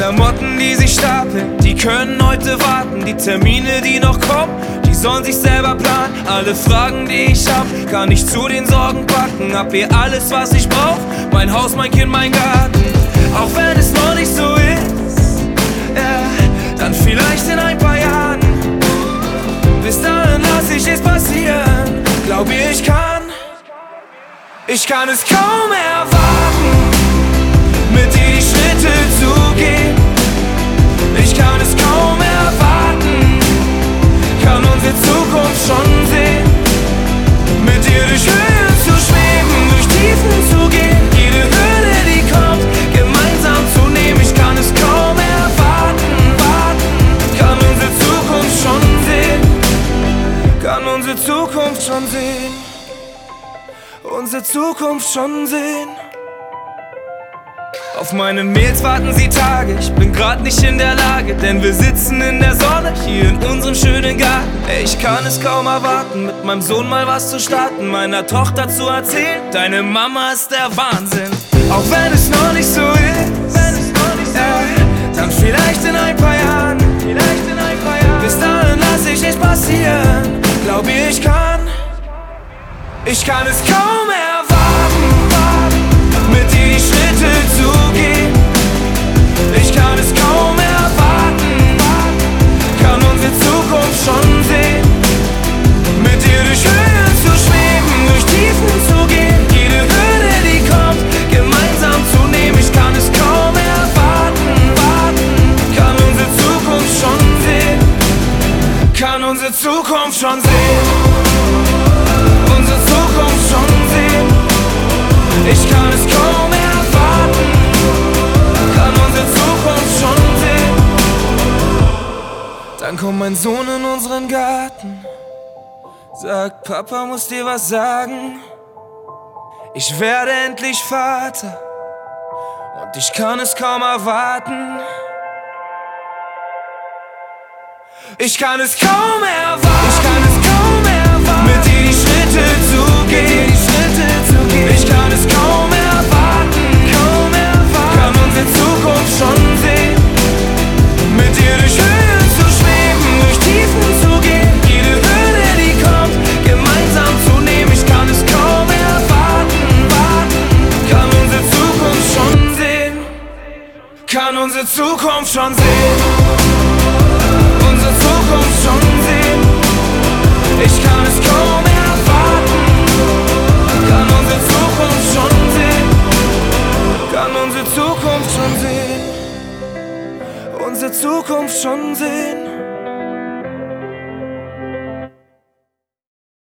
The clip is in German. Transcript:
Klamotten, die sich stapeln, die können heute warten. Die Termine, die noch kommen, die sollen sich selber planen. Alle Fragen, die ich hab, kann ich zu den Sorgen packen. Hab hier alles, was ich brauch, mein Haus, mein Kind, mein Garten. Auch wenn es noch nicht so ist, ja, dann vielleicht in ein paar Jahren. Bis dahin lass ich es passieren, glaub mir, ich kann es kaum erwarten, mit dir die Schritte zu gehen. Ich kann es kaum erwarten, kann unsere Zukunft schon sehen. Mit dir durch Höhen zu schweben, durch Tiefen zu gehen. Jede Hürde, die kommt, gemeinsam zu nehmen. Ich kann es kaum erwarten, kann unsere Zukunft schon sehen. Kann unsere Zukunft schon sehen. Unsere Zukunft schon sehen. Auf meine Mails warten sie Tage, ich bin grad nicht in der Lage, denn wir sitzen in der Sonne, hier in unserem schönen Garten. Ey, ich kann es kaum erwarten, mit meinem Sohn mal was zu starten, meiner Tochter zu erzählen, deine Mama ist der Wahnsinn. Auch wenn es noch nicht so ist, dann vielleicht in ein paar Jahren. Bis dahin lass ich es passieren, glaub mir, ich kann es kaum erwarten, mit dir die Schritte zu gehen. Ich kann es kaum erwarten, kann unsere Zukunft schon sehen. Mit dir durch Höhen zu schweben, durch Tiefen zu gehen. Jede Hürde, die kommt, gemeinsam zu nehmen. Ich kann es kaum erwarten, kann unsere Zukunft schon sehen. Kann unsere Zukunft schon sehen. Unsere Zukunft schon sehen. Ich kann es kaum erwarten, kann unsere Zukunft schon sehen. Dann kommt mein Sohn in unseren Garten, sagt, Papa muss dir was sagen. Ich werde endlich Vater und ich kann es kaum erwarten. Ich kann es kaum erwarten, mit dir die Schritte zu gehen. Ich kann es kaum erwarten, kann unsere Zukunft schon sehen. Mit dir durch Höhen zu schweben, durch Tiefen zu gehen. Jede Hürde, die kommt, gemeinsam zu nehmen. Ich kann es kaum erwarten, kann unsere Zukunft schon sehen. Kann unsere Zukunft schon sehen. Unsere Zukunft schon sehen. Ich kann es kaum erwarten, kann unsere Zukunft schon sehen. Kann unsere Zukunft schon sehen. Unsere Zukunft schon sehen.